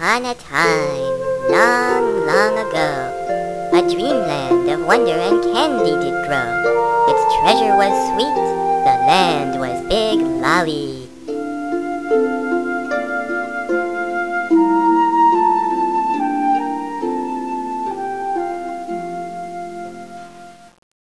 upon a time, long, long ago, a dreamland of wonder and candy did grow. Its treasure was sweet, the land was big lolly.